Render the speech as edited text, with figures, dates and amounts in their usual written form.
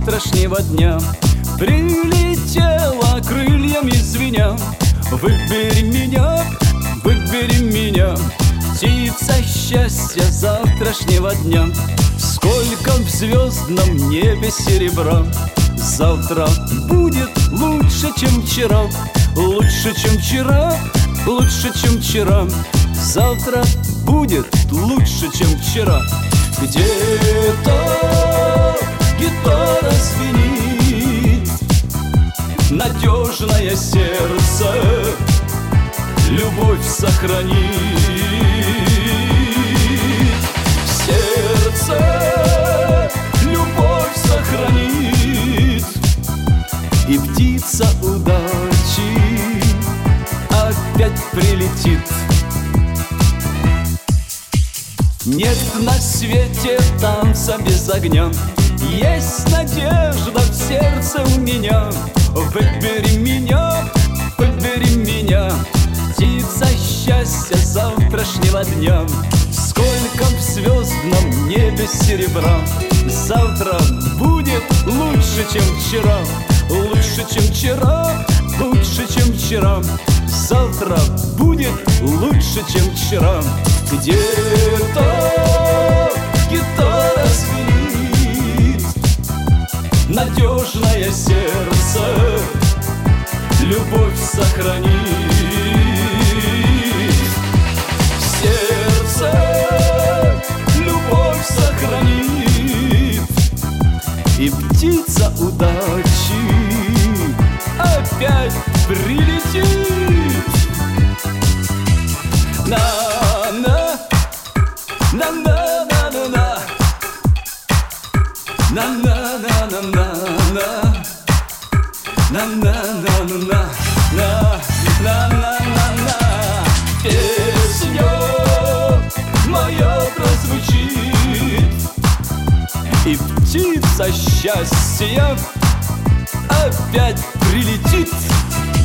завтрашнего дня. Прилетела крыльями звеня. Выбери меня, выбери меня, птица счастья завтрашнего дня. Сколько в звездном небе серебра, завтра будет лучше, чем вчера. Лучше, чем вчера, лучше, чем вчера. Завтра будет лучше, чем вчера. Где-то гитара звенит, надежное сердце любовь сохранит. В сердце любовь сохранит, и птица удачи опять прилетит. Нет на свете танца без огня, есть надежда в сердце у меня. Выбери меня, выбери меня, птица счастья завтрашнего дня. Сколько в звездном небе серебра, завтра будет лучше, чем вчера. Лучше, чем вчера, лучше, чем вчера. Завтра будет лучше, чем вчера. Где-то гитара звенит, надежное сердце любовь сохранит. В сердце любовь сохранит, и птица удачи опять прилетит. На-на, на-на-на-на-на, на-на-на-на-на-на, на-на-на-на-на, на-на-на-на-на. Песня моя прозвучит, и птица счастья опять прилетит.